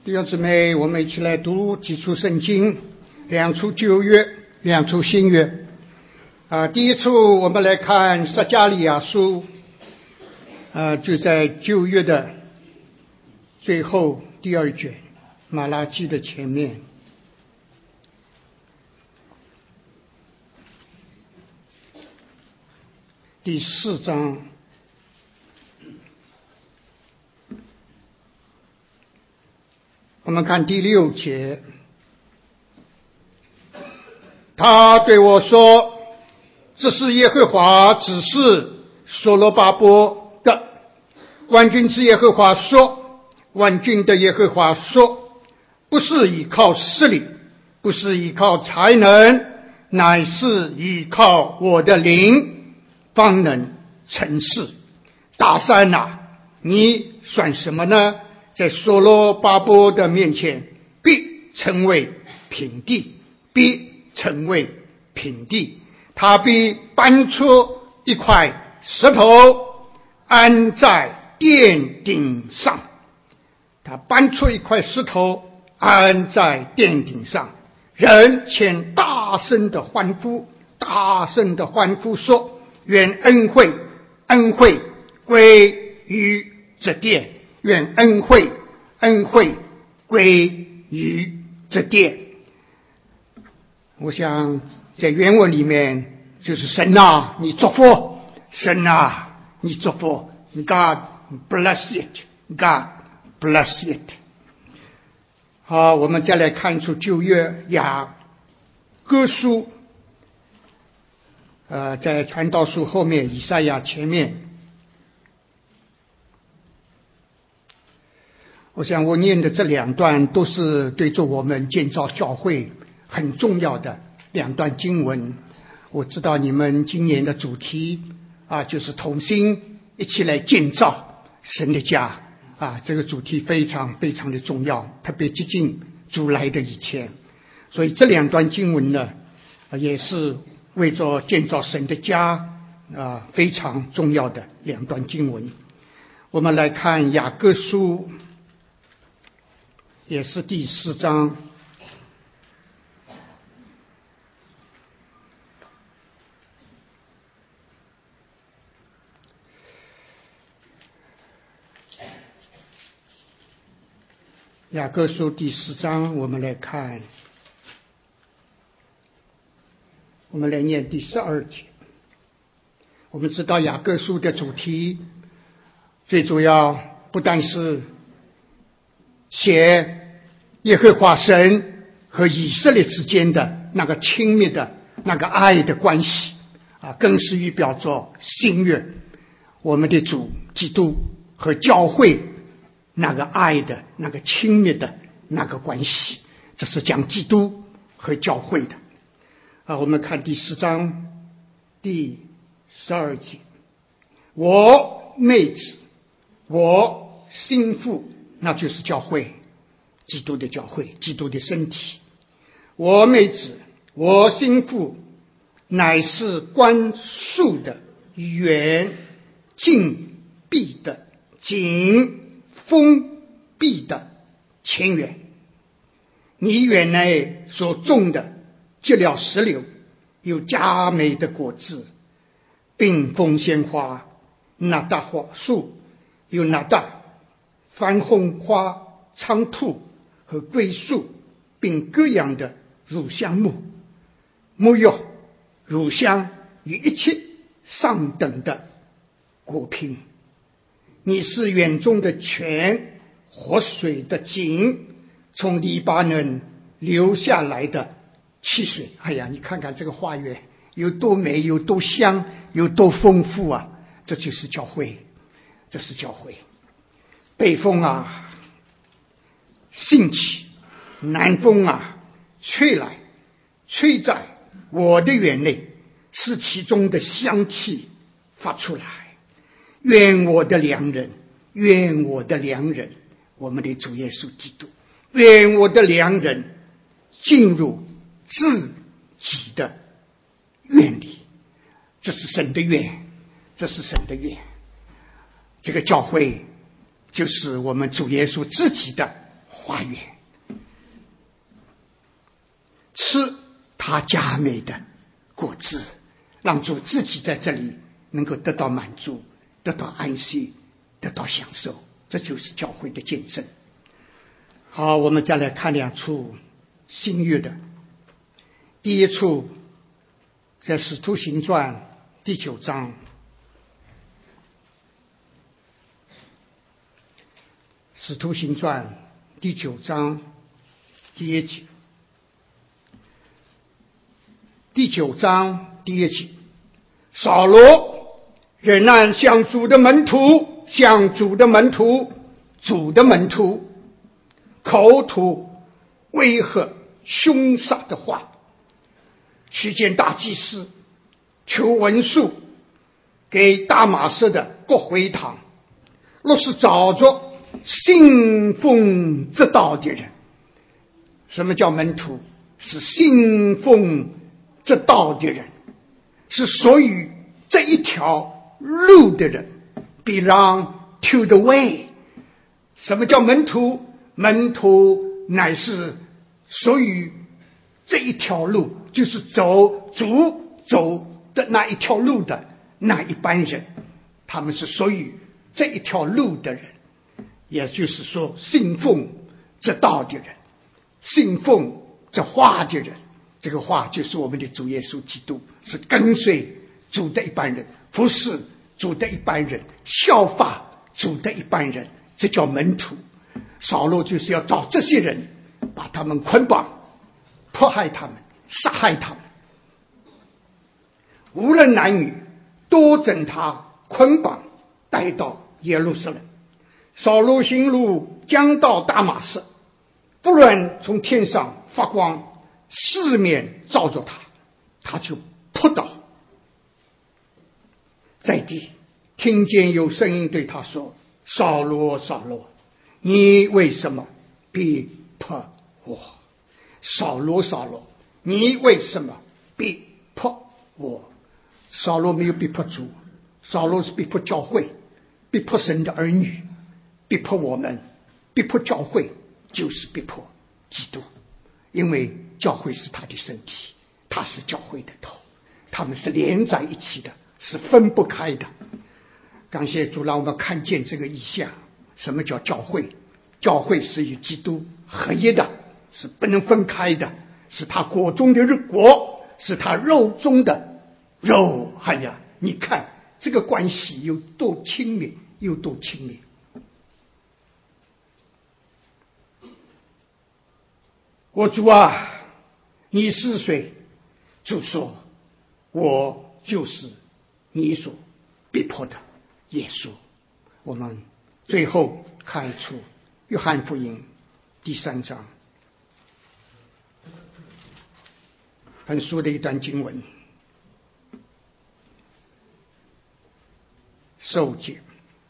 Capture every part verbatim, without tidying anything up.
弟兄姊妹，我们一起来读几处圣经，两处旧约，两处新约。啊，第一处我们来看撒迦利亚书，啊，就在旧约的最后第二卷，马拉基的前面。第四章，我们看第六节，他对我说：“这是耶和华指示所罗巴伯的。万军之耶和华说，万军的耶和华说，不是依靠势力，不是依靠才能，乃是依靠我的灵，方能成事。大山啊，你算什么呢？在所罗巴伯的面前，必成为平地，必成为平地。他必搬出一块石头，安在殿顶上。他搬出一块石头，安在殿顶上。人前大声的欢呼，大声的欢呼说：愿恩惠，恩惠归于这殿。愿恩惠，恩惠归于这殿。我想在原文里面就是神啊，你祝福，神啊，你祝福 ，God bless it，God bless it。好，我们再来看出旧约雅各书，呃，在传道书后面，以赛亚前面。我想我念的这两段都是对着我们建造教会很重要的两段经文。我知道你们今年的主题啊，就是同心一起来建造神的家啊，这个主题非常非常的重要，特别接近主来的以前。所以这两段经文呢，也是为着建造神的家啊非常重要的两段经文。我们来看雅各书，也是第四章，雅各书第四章，我们来看，我们来念第十二节。我们知道雅各书的主题最主要不但是写耶和华神和以色列之间的那个亲密的那个爱的关系啊，更是预表着新约我们的主基督和教会那个爱的那个亲密的那个关系。这是讲基督和教会的啊。我们看第四章第十二节，我妹子，我心腹，那就是教会，基督的教会，基督的身体。我妹子，我心腹，乃是关束的远，禁闭的紧，封闭的前缘。你园内所种的结了石榴，有佳美的果子，并风鲜花，那大花树，有那大番红花、菖蒲和桂树，并各样的乳香木、木药、乳香与一切上等的果品。你是园中的泉，活水的井，从黎巴嫩流下来的汽水。哎呀，你看看这个花园有多美，有多香，有多丰富啊！这就是教会，这是教会。北风啊兴起，南风啊吹来，吹在我的园内，使其中的香气发出来。愿我的良人，愿我的良人，我们的主耶稣基督，愿我的良人进入自己的愿里。这是神的愿，这是神的愿。这个教会就是我们主耶稣自己的花园，吃他佳美的果子，让主自己在这里能够得到满足，得到安息，得到享受。这就是教会的见证。好，我们再来看两处新约的。第一处在使徒行传第九章，使徒行传第九章第一节，第九章第一节，扫罗仍然向主的门徒向主的门徒主的门徒口吐威吓凶杀的话，去见大祭司，求文书给大马色的各会堂，若是找着信奉这道的人。什么叫门徒？是信奉这道的人，是属于这一条路的人。 belong to the way。 什么叫门徒？门徒乃是属于这一条路，就是走主走的那一条路的那一班人，他们是属于这一条路的人，也就是说信奉这道的人，信奉这话的人。这个话就是我们的主耶稣基督，是跟随主的一般人，服侍主的一般人，效法主的一般人，这叫门徒。扫罗就是要找这些人，把他们捆绑，迫害他们，杀害他们，无论男女，都整他捆绑带到耶路撒冷。扫罗行路将到大马色，不论从天上发光，四面照着他，他就扑倒在地，听见有声音对他说：扫罗扫罗，你为什么逼迫我？扫罗扫罗，你为什么逼迫我？扫罗没有逼迫主，扫罗是逼迫教会，逼迫神的儿女，逼迫我们，逼迫教会就是逼迫基督。因为教会是他的身体，他是教会的头，他们是连在一起的，是分不开的。感谢主，让我们看见这个意象。什么叫教会？教会是与基督合一的，是不能分开的，是他国中的国，是他肉中的肉。哎呀，你看这个关系有多亲密，有多亲密。我主啊，你是谁？主说：我就是你所逼迫的耶稣。我们最后看出约翰福音第三章很熟的一段经文，十五节、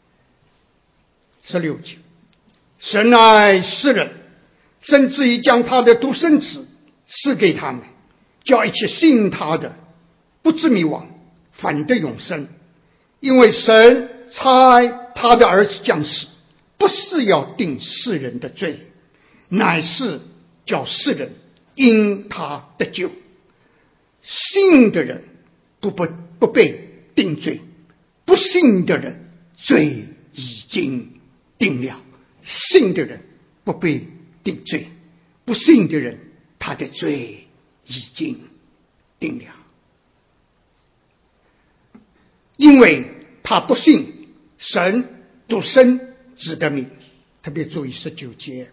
十六节，神爱世人，甚至于将他的独生子赐给他们，叫一切信他的不至灭亡，反得永生。因为神差他的儿子降世，不是要定世人的罪，乃是叫世人因他得救。信的人不不不被定罪，不信的人罪已经定了。信的人不被定罪，不信的人他的罪已经定了。因为他不信神独生子的名。特别注意十九节，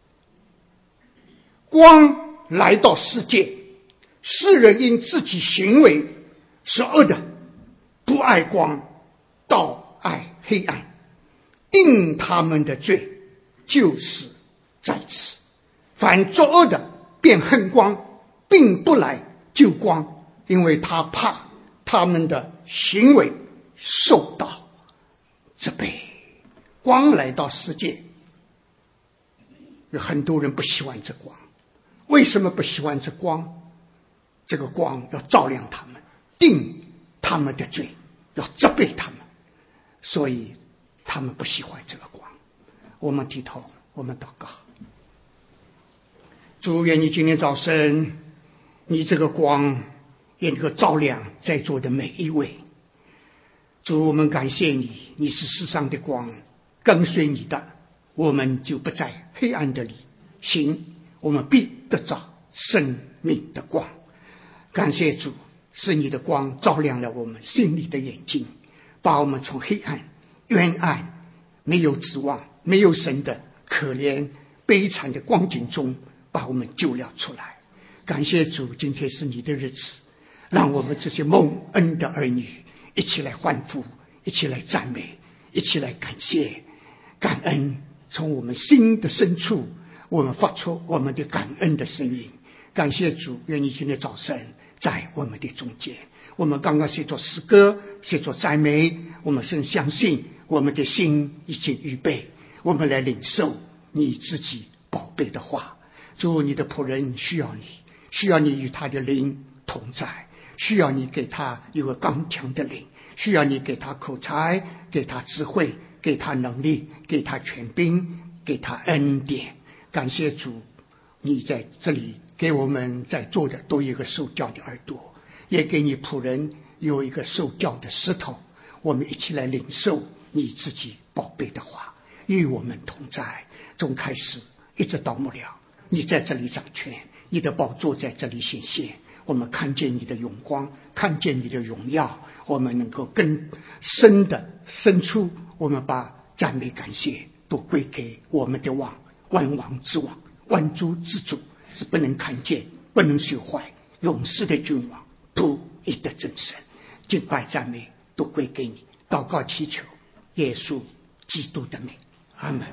光来到世界，世人因自己行为是恶的，不爱光，倒爱黑暗，定他们的罪就是在此。凡作恶的便恨光，并不来救光，因为他怕他们的行为受到责备。光来到世界，有很多人不喜欢这光。为什么不喜欢这光？这个光要照亮他们，定他们的罪，要责备他们，所以他们不喜欢这个光。我们低头，我们祷告。 主，愿你今天早晨，你这个光也能够照亮在座的每一位。主，我们感谢你，你是世上的光，跟随你的，我们就不在黑暗的里行，我们必得着生命的光。感谢主，是你的光照亮了我们心里的眼睛，把我们从黑暗、冤暗、没有指望、没有神的可怜悲惨的光景中把我们救了出来。感谢主，今天是你的日子，让我们这些蒙恩的儿女一起来欢呼，一起来赞美，一起来感谢感恩，从我们心的深处我们发出我们的感恩的声音。感谢主，愿你今天早晨在我们的中间。我们刚刚写作诗歌，写作赞美，我们深相信我们的心已经预备，我们来领受你自己宝贝的话。主，你的仆人需要你，需要你与他的灵同在，需要你给他一个刚强的灵，需要你给他口才，给他智慧，给他能力，给他权柄，给他恩典。感谢主，你在这里给我们在座的都有一个受教的耳朵，也给你仆人有一个受教的石头。我们一起来领受你自己宝贝的话，与我们同在，从开始一直到末了，你在这里掌权，你的宝座在这里显现。我们看见你的荣光，看见你的荣耀，我们能够更深的深处，我们把赞美感谢都归给我们的王，万王之王，万主之主，是不能看见不能朽坏永世的君王，独一的真神。敬拜赞美都归给你，祷告祈求耶稣基督的名，阿门。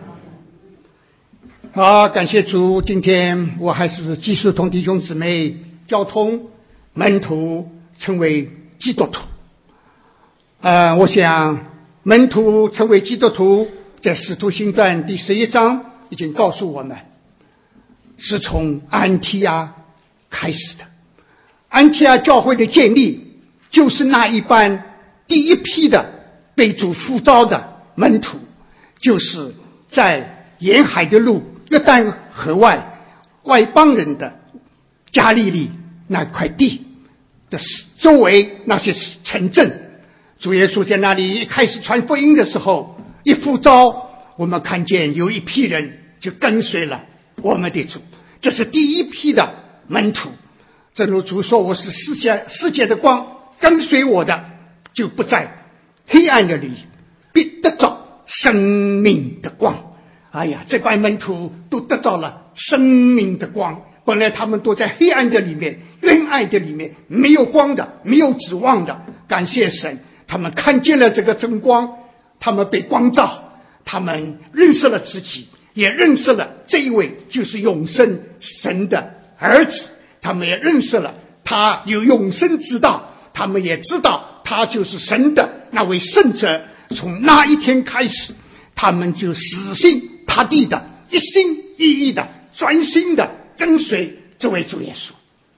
好，感谢主，今天我还是继续同弟兄姊妹交通门徒成为基督徒。呃，我想门徒成为基督徒，在使徒行传第十一章已经告诉我们，是从安提阿开始的。安提阿教会的建立，就是那一班第一批的被主呼召的门徒，就是在沿海的路约旦河外外邦人的加利利那块地的周围那些城镇，主耶稣在那里一开始传福音的时候，一呼召，我们看见有一批人就跟随了我们的主，这是第一批的门徒。正如主说，我是世界世界的光，跟随我的就不在黑暗的里，必得着生命的光。哎呀，这班门徒都得到了生命的光，本来他们都在黑暗的里面，冤暗的里面，没有光的，没有指望的。感谢神，他们看见了这个真光，他们被光照，他们认识了自己，也认识了这一位就是永生神的儿子，他们也认识了他有永生之道，他们也知道他就是神的那位圣者。从那一天开始，他们就死心塌地的，一心一意的，专心的跟随这位主耶稣。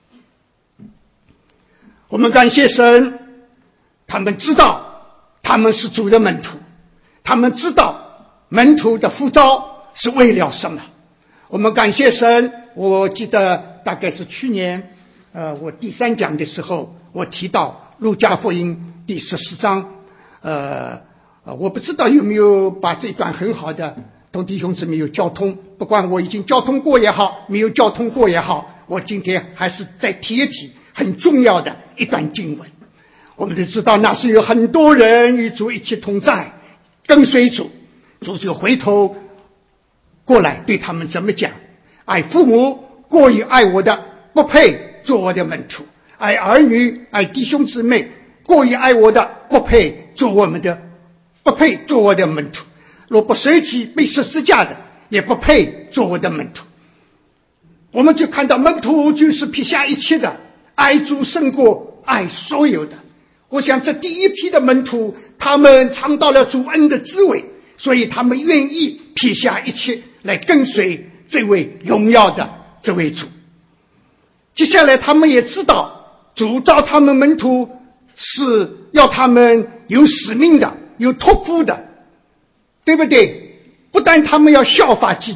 我们感谢神，他们知道他们是主的门徒，他们知道门徒的呼召是为了什么。我们感谢神，我记得大概是去年呃，我第三讲的时候，我提到路加福音第十四章，呃我不知道有没有把这段很好的同弟兄姊妹有交通，不管我已经交通过也好，没有交通过也好，我今天还是再提一提很重要的一段经文。我们都知道那是有很多人与主一起同在，跟随主，主就回头过来对他们怎么讲，爱父母过于爱我的，不配做我的门徒；爱儿女爱弟兄姊妹过于爱我的，不配做我们的不配做我的门徒。若不舍己被十字架的，也不配做我的门徒。我们就看到门徒就是撇下一切的，爱主胜过爱所有的。我想这第一批的门徒，他们尝到了主恩的滋味，所以他们愿意撇下一切来跟随这位荣耀的这位主。接下来他们也知道主召他们门徒是要他们有使命的，有托付的，对不对？不但他们要效法基督，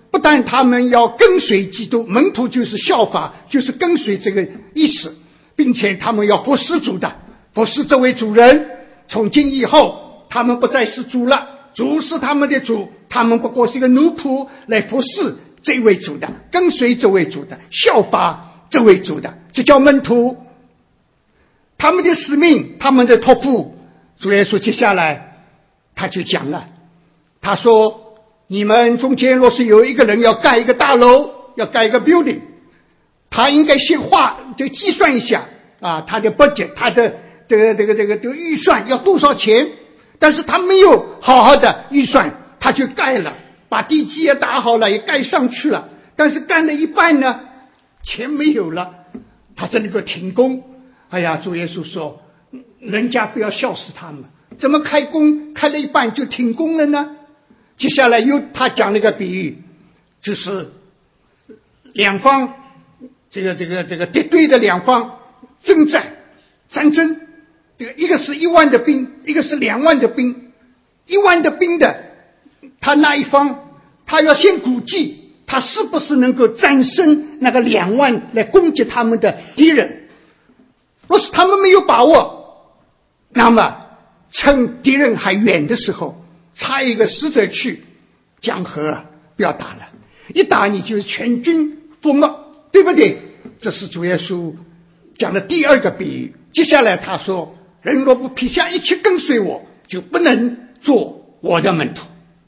不但他们要跟随基督，门徒就是效法，就是跟随这个意思，并且他们要服侍主的，服侍这位主人。从今以后他们不再是主了，主是他们的主，他们不过是一个奴仆来服侍这位主的，跟随这位主的，效法这位主的，这叫门徒。他们的使命，他们的托付，主耶稣接下来他就讲了，他说你们中间若是有一个人要盖一个大楼，要盖一个 building， 他应该先画就计算一下啊，他的 budget， 他的这个这个这个这个预算要多少钱，但是他没有好好的预算，他就盖了，把地基也打好了，也盖上去了，但是干了一半呢，钱没有了，他这里个停工。哎呀，主耶稣说人家不要笑死他们，怎么开工开了一半就停工了呢？接下来又他讲了一个比喻，就是两方这个这个这个敌对的两方征战战争，这个一个是一万的兵，一个是两万的兵。一万的兵的他那一方，他要先估计他是不是能够战胜那个两万来攻击他们的敌人。若是他们没有把握，那么趁敌人还远的时候，差一个使者去讲和，不要打了，一打你就全军覆没，对不对？这是主耶稣讲的第二个比喻。接下来他说，人若不撇下一切跟随我，就不能做我的门徒。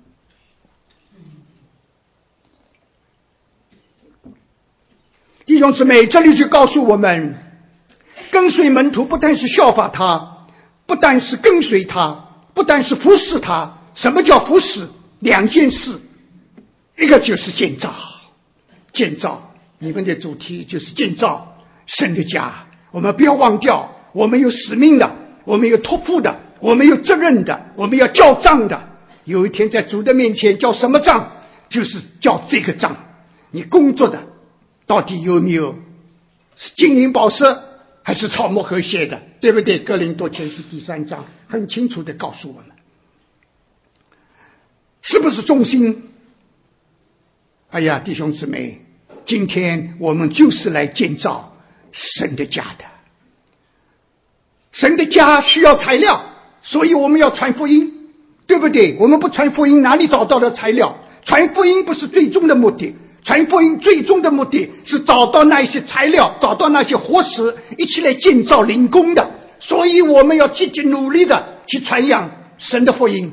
弟兄姊妹，这里就告诉我们，跟随门徒不但是效法他，不但是跟随他，不但是服侍他。什么叫服侍？两件事，一个就是建造，建造你们的主题就是建造神的家。我们不要忘掉，我们有使命的，我们有托付的，我们有责任的，我们要交账的。有一天在主的面前交什么账？就是交这个账。你工作的到底有没有是金银宝石还是草木和谐的，对不对？哥林多前书第三章很清楚地告诉我们，是不是忠心？哎呀，弟兄姊妹，今天我们就是来建造神的家的。神的家需要材料，所以我们要传福音，对不对？我们不传福音，哪里找到的材料？传福音不是最终的目的，传福音最终的目的是找到那一些材料，找到那些活石，一起来建造灵宫的。所以我们要积极努力的去传扬神的福音，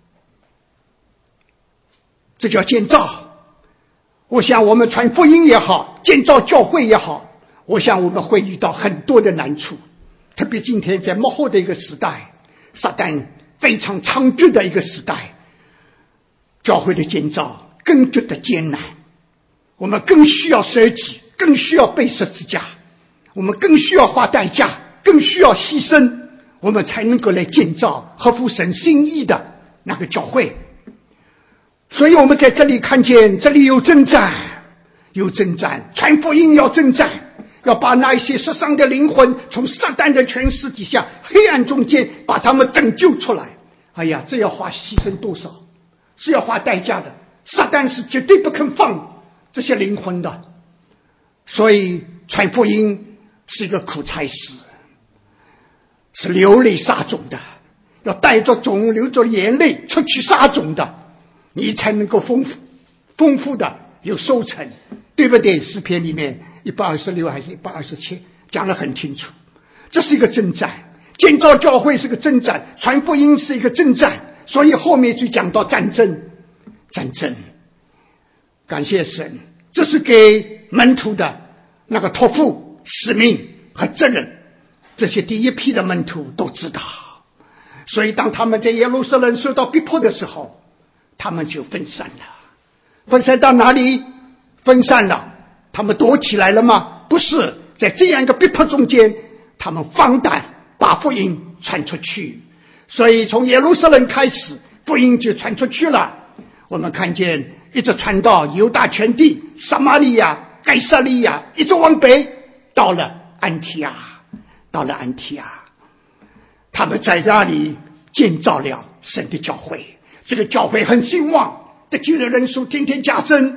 这叫建造。我想我们传福音也好，建造教会也好，我想我们会遇到很多的难处。特别今天在末后的一个时代，撒旦非常猖獗的一个时代，教会的建造更觉得艰难。我们更需要舍己，更需要背十字架，我们更需要花代价，更需要牺牲，我们才能够来建造合乎神心意的那个教会。所以我们在这里看见，这里有征战，有征战，传福音要征战，要把那一些受伤的灵魂从撒旦的权势底下黑暗中间把他们拯救出来。哎呀，这要花牺牲多少，是要花代价的。撒旦是绝对不肯放这些灵魂的，所以传福音是一个苦差事，是流泪撒种的，要带着种流着眼泪出去撒种的，你才能够丰富丰富的有收成，对不对？诗篇里面一百二十六还是一百二十七讲得很清楚，这是一个征战，建造教会是个征战，传福音是一个征战，所以后面就讲到战争。战争，感谢神，这是给门徒的那个托付使命和责任，这些第一批的门徒都知道。所以当他们在耶路撒冷受到逼迫的时候，他们就分散了。分散到哪里？分散了，他们躲起来了吗？不是，在这样一个逼迫中间，他们放胆把福音传出去。所以从耶路撒冷开始，福音就传出去了。我们看见一直传到犹大全地，撒玛利亚、该撒利亚，一直往北到了安提亚，到了安提亚，他们在那里建造了神的教会。这个教会很兴旺，得救的人数天天加增，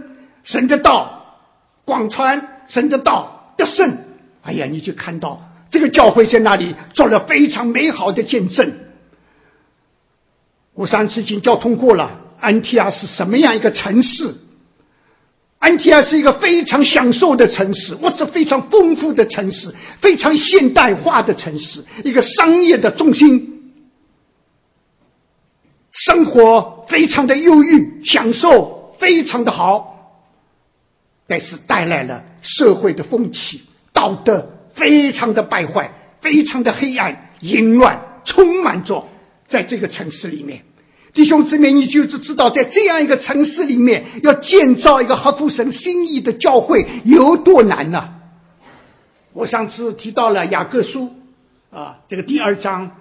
神的道广传，神的道得胜。哎呀，你就看到这个教会在那里做了非常美好的见证。我上次已经交通过了，安提阿是什么样一个城市？安提阿是一个非常享受的城市，或者非常丰富的城市，非常现代化的城市，一个商业的中心，生活非常的忧郁，享受非常的好，但是带来了社会的风气，道德非常的败坏，非常的黑暗，淫乱充满着在这个城市里面。弟兄姊妹，你就知道在这样一个城市里面要建造一个合乎神心意的教会有多难呢、啊？我上次提到了雅各书啊，这个第二章，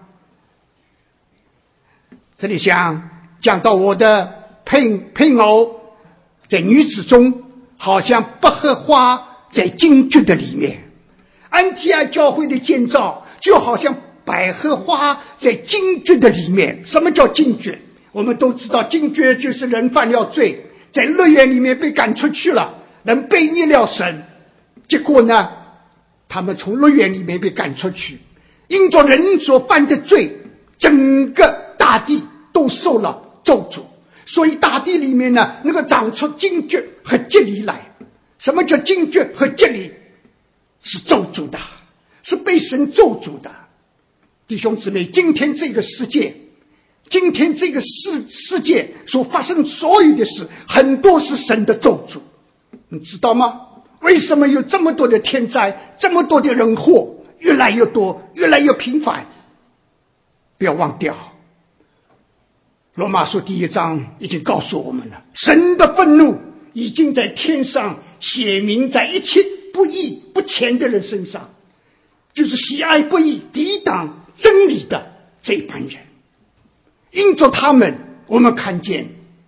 这里想讲到我的配配偶在女子中好像百合花在荆棘的里面，安提阿教会的建造就好像百合花在荆棘的里面。什么叫荆棘？我们都知道，荆棘就是人犯了罪，在乐园里面被赶出去了，人背逆了神，结果呢，他们从乐园里面被赶出去，因着人所犯的罪，整个大地都受了咒诅，所以大地里面呢，那个长出荆棘和蒺藜来。什么叫荆棘和蒺藜？是咒诅的，是被神咒诅的。弟兄姊妹，今天这个世界今天这个世世界所发生所有的事，很多是神的咒诅，你知道吗？为什么有这么多的天灾，这么多的人祸，越来越多，越来越频繁？不要忘掉，罗马书第一章已经告诉我们了，神的愤怒已经在天上写明在一切不义不虔的人身上，就是喜爱不义、抵挡真理的这班人。因着他们，我们看见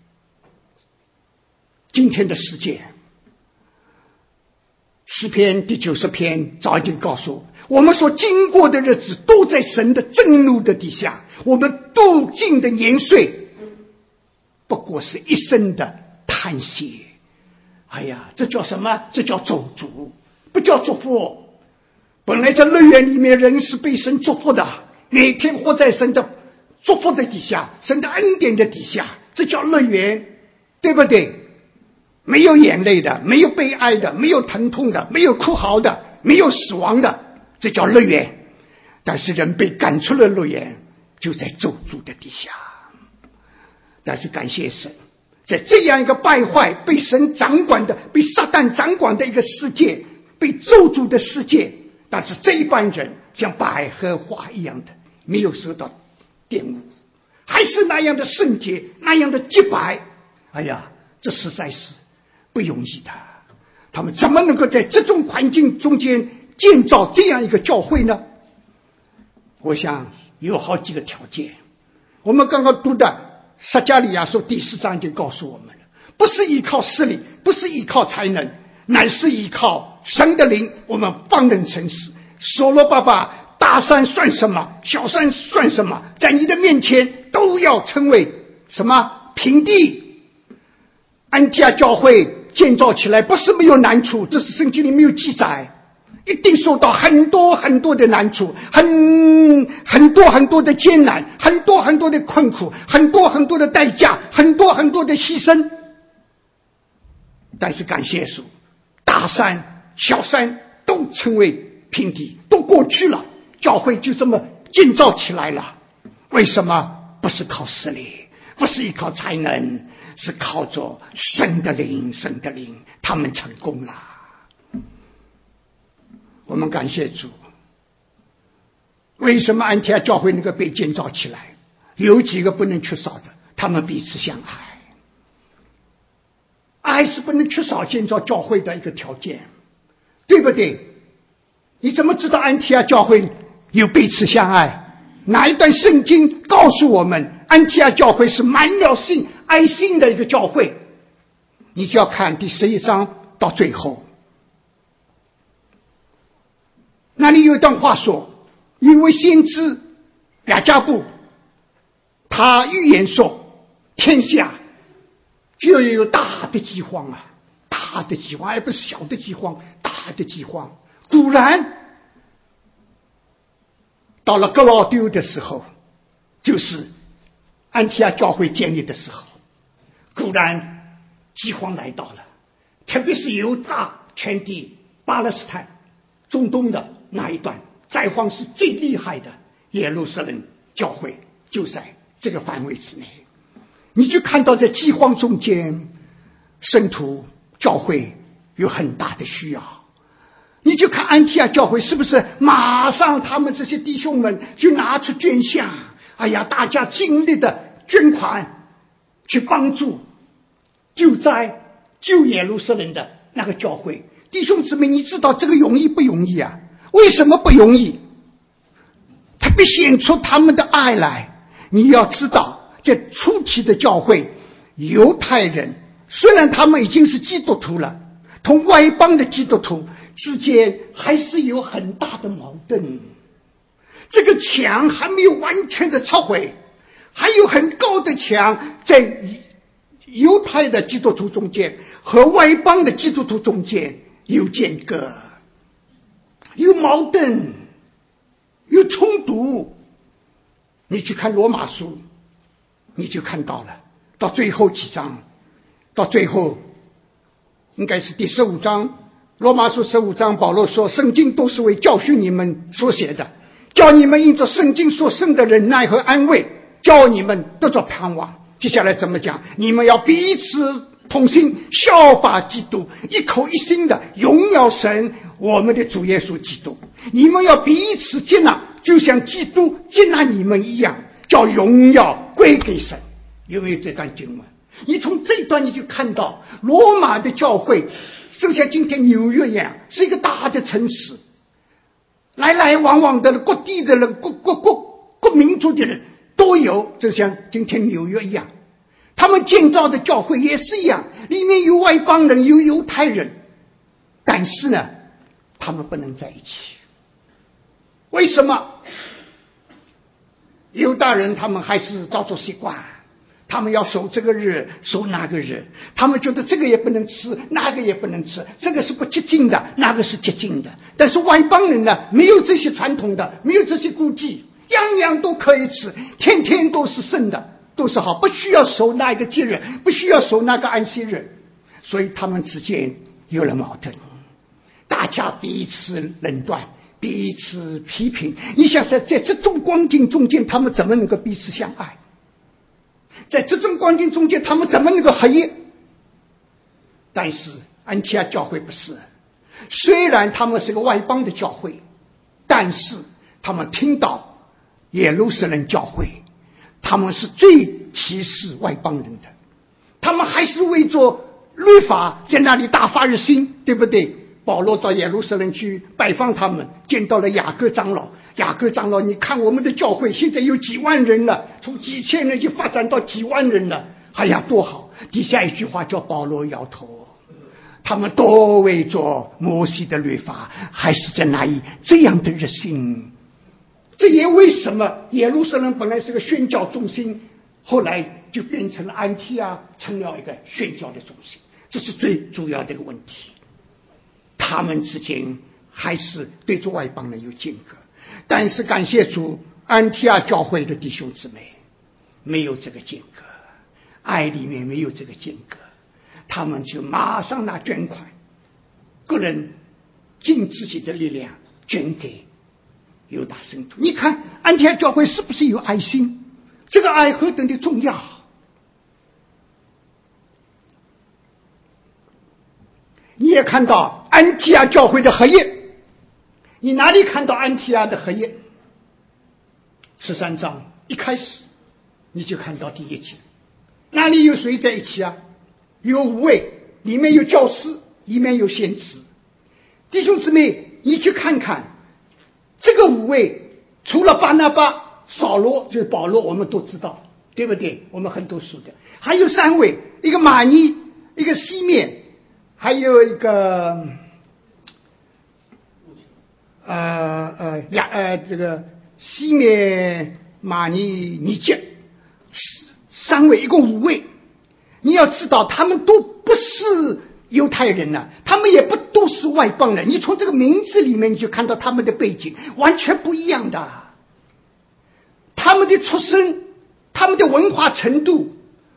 今天的世界。诗篇第九十篇早已经告诉我，我们所经过的日子都在神的震怒的底下，我们度尽的年岁不过是一生的叹息。哎呀，这叫什么？这叫咒诅，不叫祝福。本来在乐园里面，人是被神祝福的，每天活在神的祝福的底下，神的恩典的底下，这叫乐园，对不对？没有眼泪的，没有悲哀的，没有疼痛的，没有哭嚎的，没有死亡的，这叫乐园。但是人被赶出了乐园，就在咒诅的底下。但是感谢神，在这样一个败坏、被神掌管的、被撒旦掌管的一个世界，被咒诅的世界，但是这一班人像百合花一样的，没有受到玷污，还是那样的圣洁，那样的洁白。哎呀，这实在是不容易的。他们怎么能够在这种环境中间建造这样一个教会呢？我想有好几个条件。我们刚刚读的撒迦利亚书第四章就告诉我们了，不是依靠势力，不是依靠才能，乃是依靠神的灵，我们方能成事。所罗巴伯，大山算什么？小山算什么？在你的面前都要成为什么？平地。安提阿教会建造起来不是没有难处，这是圣经里没有记载，一定受到很多很多的难处，很很多很多的艰难，很多很多的困苦，很多很多的代价，很多很多的牺牲。但是感谢主，大山小山都成为平地，都过去了，教会就这么建造起来了。为什么？不是靠实力，不是依靠才能，是靠着神的灵，神的灵，他们成功了。我们感谢主。为什么安提阿教会能够被建造起来？有几个不能缺少的，他们彼此相爱。爱是不能缺少建造教会的一个条件，对不对？你怎么知道安提阿教会有彼此相爱？哪一段圣经告诉我们安提阿教会是满了心爱心的一个教会？你就要看第十一章到最后，那里有一段话说，一位先知雅加布，他预言说天下就有大的饥荒啊，大大的饥荒，而不是小的饥荒，大的饥荒。果然到了格老丢的时候，就是安提阿教会建立的时候，果然饥荒来到了，特别是犹大全地、巴勒斯坦、中东的那一段灾荒是最厉害的，耶路撒冷教会就在这个范围之内。你就看到在饥荒中间，圣徒教会有很大的需要。你就看安提阿教会是不是马上他们这些弟兄们就拿出捐项，哎呀，大家尽力的捐款去帮助救灾救耶路撒冷的那个教会。弟兄姊妹，你知道这个容易不容易啊？为什么不容易？特别显出他们的爱来。你要知道，在初期的教会，犹太人虽然他们已经是基督徒了，同外邦的基督徒之间还是有很大的矛盾，这个墙还没有完全的拆毁，还有很高的墙在犹太的基督徒中间和外邦的基督徒中间有间隔，有矛盾，有冲突。你去看罗马书，你就看到了，到最后几章，到最后应该是第十五章，罗马书十五章，保罗说圣经都是为教训你们所写的，叫你们因着圣经所生的忍耐和安慰，叫你们得着盼望。接下来怎么讲？你们要彼此同心，效法基督，一口一心的荣耀神我们的主耶稣基督。你们要彼此接纳，就像基督接纳你们一样，叫荣耀归给神。有没有这段经文？你从这一段你就看到罗马的教会就像今天纽约一样，是一个大的城市，来来往往的各地的人，各各各各民族的人都有，就像今天纽约一样。他们建造的教会也是一样，里面有外邦人，有犹太人，但是呢，他们不能在一起。为什么？犹大人他们还是照做习惯，他们要守这个日，守那个日，他们觉得这个也不能吃，那个也不能吃，这个是不洁净的，那个是洁净的。但是外邦人呢，没有这些传统的，没有这些顾忌，样样都可以吃，天天都是圣的，都是好，不需要守那一个节日，不需要守那个安息日。所以他们之间有了矛盾，大家彼此冷断，彼此批评。你想在在这种光景中间，他们怎么能够彼此相爱？在这种光景中间，他们怎么能够合一？但是安提阿教会不是，虽然他们是个外邦的教会，但是他们听到耶路撒冷教会，他们是最歧视外邦人的，他们还是为着律法在那里大发热心，对不对？保罗到耶路撒冷去拜访他们，见到了雅各长老。雅各长老，你看我们的教会现在有几万人了，从几千人就发展到几万人了，哎呀多好。底下一句话叫保罗摇头，他们都为着摩西的律法还是在那里这样的热心。这也为什么耶路撒冷本来是个宣教中心，后来就变成了安提阿，成了一个宣教的中心。这是最主要的一个问题。他们之间还是对着外邦人有间隔，但是感谢主，安提阿教会的弟兄姊妹没有这个间隔，爱里面没有这个间隔，他们就马上拿捐款，个人尽自己的力量捐给犹大圣徒。你看安提阿教会是不是有爱心？这个爱何等的重要！你也看到安提阿教会的合一，你哪里看到安提阿的合一？十三章一开始你就看到第一节，哪里有谁在一起啊？有五位，里面有教师，里面有先知。弟兄姊妹，你去看看这个五位，除了巴拿巴、扫罗，就是保罗，我们都知道，对不对？我们很多熟的。还有三位，一个马尼，一个西面，还有一个呃呃亚呃这个西面、马尼、尼杰，三位，一共五位。你要知道，他们都不是犹太人呢、啊，他们也不都是外邦人，你从这个名字里面你就看到他们的背景完全不一样的，他们的出身，他们的文化程度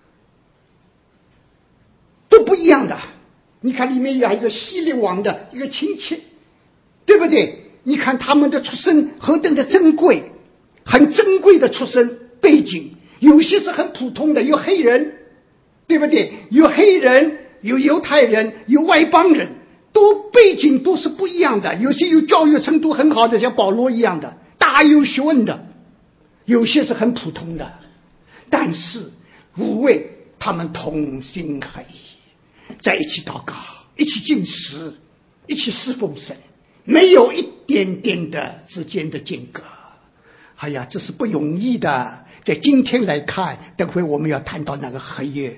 都不一样的。你看里面有一个希律王的一个亲戚，对不对？你看他们的出身何等的珍贵，很珍贵的出身背景，有些是很普通的，有黑人，对不对？有黑人，有犹太人，有外邦人，都背景都是不一样的。有些有教育程度很好的，像保罗一样的大有学问的，有些是很普通的，但是五位他们同心合一，在一起祷告，一起进食，一起侍奉神，没有一点点的之间的间隔。哎呀，这是不容易的。在今天来看，等会我们要谈到那个合一，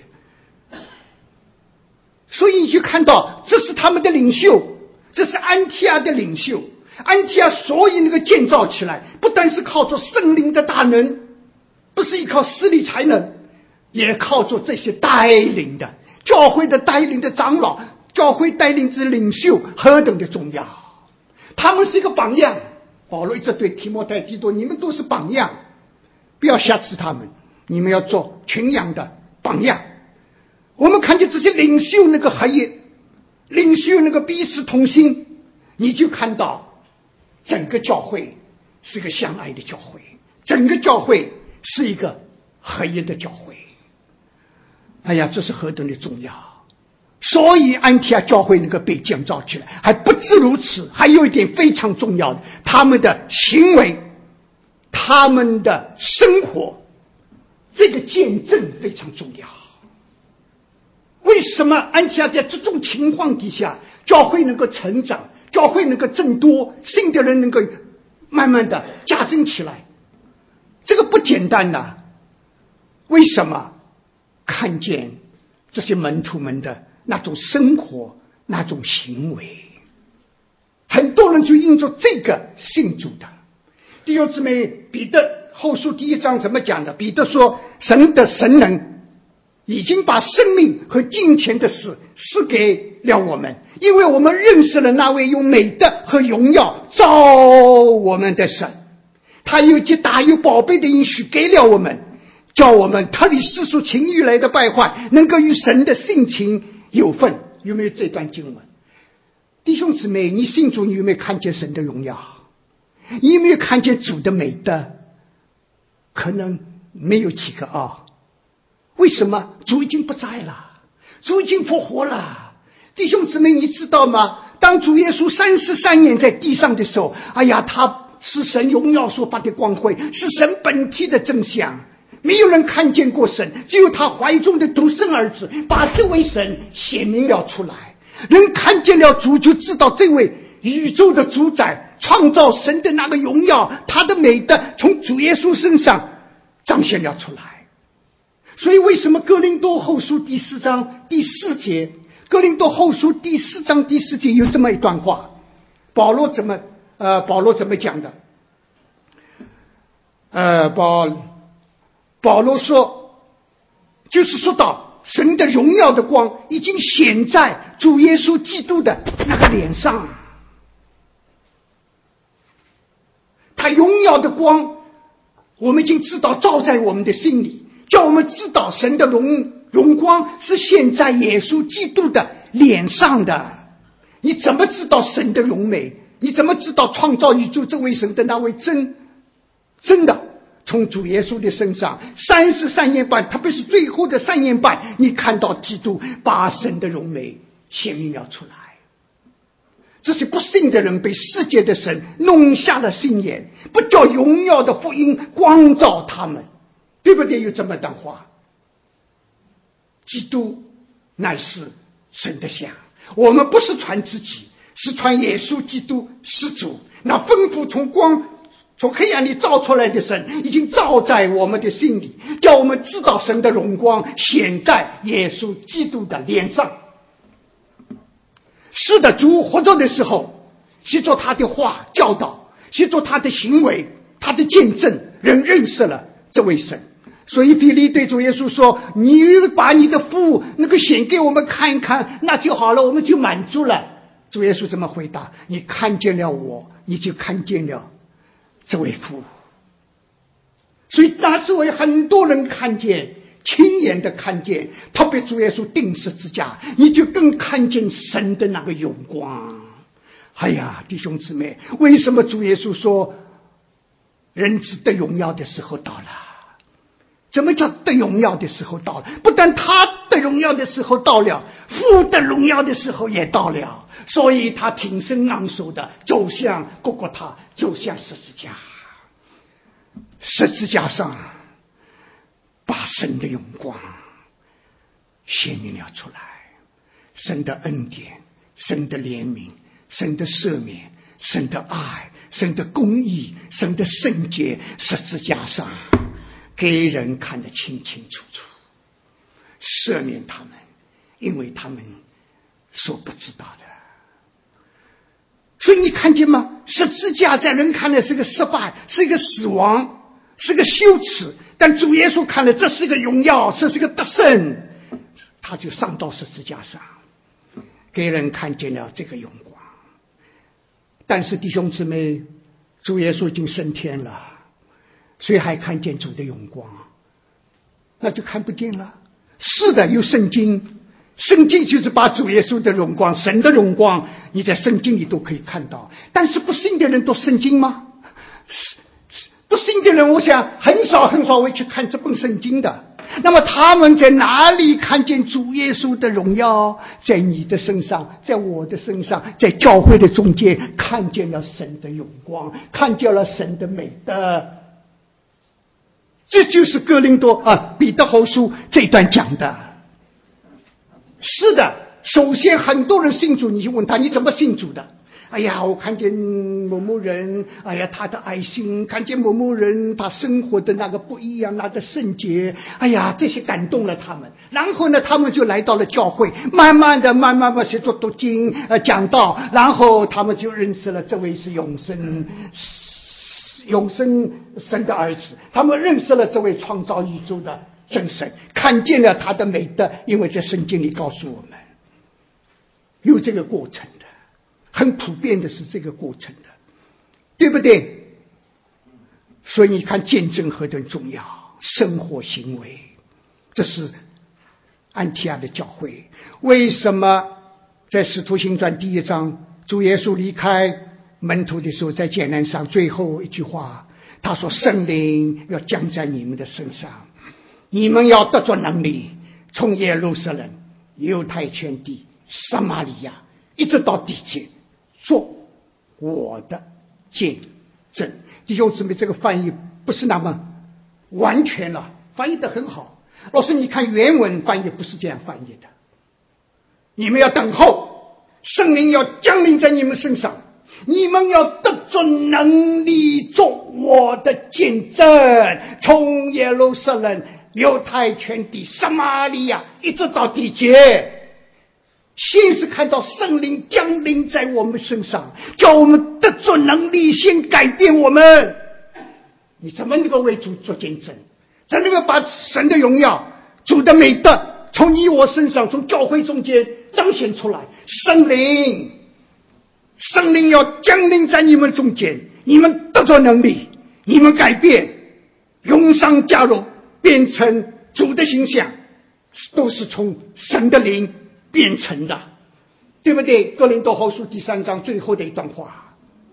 所以你就看到这是他们的领袖，这是安提阿的领袖。安提阿所以那个建造起来，不但是靠着圣灵的大能，不是依靠势力才能，也靠着这些带领的教会的带领的长老，教会带领之领袖何等的重要。他们是一个榜样。保罗一直对提摩太、提多，你们都是榜样，不要瑕疵他们，你们要做群羊的榜样。我们看见这些领袖那个合一，领袖那个彼此同心，你就看到整个教会是个相爱的教会，整个教会是一个合一的教会。哎呀，这是何等的重要。所以安提阿教会能够被建造起来，还不止如此，还有一点非常重要的，他们的行为，他们的生活，这个见证非常重要。为什么安提阿在这种情况底下，教会能够成长，教会能够增多，信的人能够慢慢的加增起来？这个不简单的。为什么？看见这些门徒们的那种生活，那种行为，很多人就因着这个信主的。弟兄姊妹，彼得后书第一章怎么讲的？彼得说，神的神能已经把生命和金钱的事赐给了我们，因为我们认识了那位用美德和荣耀造我们的神，他有极大有宝贝的应许给了我们，叫我们脱离世俗情欲来的败坏，能够与神的性情有份。有没有这段经文？弟兄姊妹，你信主，你有没有看见神的荣耀？你有没有看见主的美德？可能没有几个啊。为什么？主已经不在了，主已经复活了。弟兄姊妹，你知道吗？当主耶稣三十三年在地上的时候，哎呀，他是神荣耀所发的光辉，是神本体的真相。没有人看见过神，只有他怀中的独生儿子把这位神显明了出来。人看见了主，就知道这位宇宙的主宰，创造神的那个荣耀，他的美德从主耶稣身上彰显了出来。所以为什么哥林多后书第四章第四节，哥林多后书第四章第四节有这么一段话，保罗怎么呃保罗怎么讲的？呃保保罗说，就是说到神的荣耀的光已经显在主耶稣基督的那个脸上，他荣耀的光我们已经知道照在我们的心里，叫我们知道神的荣荣光是现在耶稣基督的脸上的。你怎么知道神的荣美？你怎么知道创造宇宙这位神的那位真真的？从主耶稣的身上三十三年半，特别是最后的三年半，你看到基督把神的荣美显明了出来。这些不信的人被世界的神弄瞎了心眼，不叫荣耀的福音光照他们，对不对？有这么段话。基督乃是神的像，我们不是传自己，是传耶稣基督是主。那吩咐从光从黑暗里照出来的神已经照在我们的心里，叫我们知道神的荣光显在耶稣基督的脸上。是的，主活着的时候，写着他的话教导，写着他的行为，他的见证，人认识了这位神。 所以腓利对主耶稣说，你把你的父那个显给我们看一看，那就好了，我们就满足了。主耶稣这么回答，你看见了我，你就看见了这位父。所以那时候有很多人看见，亲眼的看见，特别主耶稣钉十字架，你就更看见神的那个荣光。哎呀，弟兄姊妹，为什么主耶稣说人子得荣耀的时候到了？怎么叫得荣耀的时候到了？不但他得荣耀的时候到了，父的荣耀的时候也到了，所以他挺身昂首的走向各各他，走向十字架。十字架上把神的荣光显明了出来，神的恩典，神的怜悯，神的赦免，神的爱，神的公义，神的圣洁，十字架上给人看得清清楚楚，赦免他们，因为他们所不知道的。所以你看见吗？十字架在人看来是个失败，是一个死亡，是个羞耻，但主耶稣看来这是一个荣耀，这是一个得胜，他就上到十字架上，给人看见了这个荣光。但是弟兄姊妹，主耶稣已经升天了，谁还看见主的荣光？那就看不见了。是的，有圣经，圣经就是把主耶稣的荣光，神的荣光，你在圣经里都可以看到。但是不信的人读圣经吗？不信的人，我想很少很少会去看这本圣经的。那么他们在哪里看见主耶稣的荣耀？在你的身上，在我的身上，在教会的中间，看见了神的荣光，看见了神的美德。这就是哥林多啊彼得后书这一段讲的。是的，首先很多人信主，你就问他你怎么信主的？哎呀，我看见某某人，哎呀，他的爱心，看见某某人他生活的那个不一样，那个圣洁，哎呀，这些感动了他们。然后呢，他们就来到了教会，慢慢的慢慢的学做读经呃讲道，然后他们就认识了这位是永生永生神的儿子，他们认识了这位创造宇宙的真神，看见了他的美德，因为在圣经里告诉我们有这个过程的，很普遍的是这个过程的，对不对？所以你看见证何等重要，生活行为，这是安提阿的教会。为什么在使徒行传第一章，主耶稣离开门徒的时候，在简单上最后一句话，他说圣灵要降在你们的身上，你们要得着能力，从耶路撒冷、犹太全地、撒玛利亚一直到地极，做我的见证。弟兄姊妹，这个翻译不是那么完全了，翻译得很好。老师，你看原文翻译不是这样翻译的，你们要等候圣灵要降临在你们身上，你们要得着能力做我的见证，从耶路撒冷、犹太全地、撒玛利亚一直到地极。先是看到圣灵降临在我们身上，叫我们得着能力，先改变我们。你怎么能够为主做见证？怎么能够把神的荣耀、主的美德从你我身上，从教会中间彰显出来？圣灵圣灵要降临在你们中间，你们得着能力，你们改变，荣上加荣，变成主的形象，都是从神的灵变成的，对不对？哥林多后书第三章最后的一段话，